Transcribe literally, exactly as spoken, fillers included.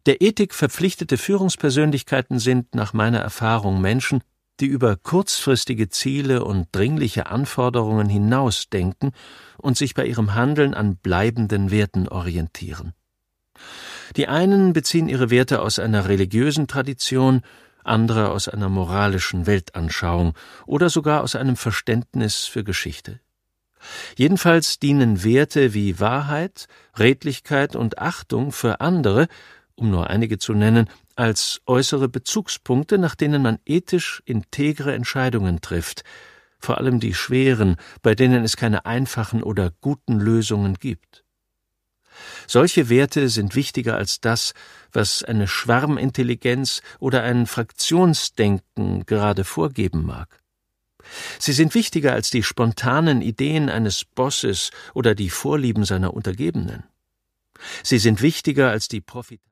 Der Ethik verpflichtete Führungspersönlichkeiten sind nach meiner Erfahrung Menschen, die über kurzfristige Ziele und dringliche Anforderungen hinausdenken und sich bei ihrem Handeln an bleibenden Werten orientieren. Die einen beziehen ihre Werte aus einer religiösen Tradition, andere aus einer moralischen Weltanschauung oder sogar aus einem Verständnis für Geschichte. Jedenfalls dienen Werte wie Wahrheit, Redlichkeit und Achtung für andere, um nur einige zu nennen, als äußere Bezugspunkte, nach denen man ethisch integre Entscheidungen trifft, vor allem die schweren, bei denen es keine einfachen oder guten Lösungen gibt. Solche Werte sind wichtiger als das, was eine Schwarmintelligenz oder ein Fraktionsdenken gerade vorgeben mag. Sie sind wichtiger als die spontanen Ideen eines Bosses oder die Vorlieben seiner Untergebenen. Sie sind wichtiger als die Profit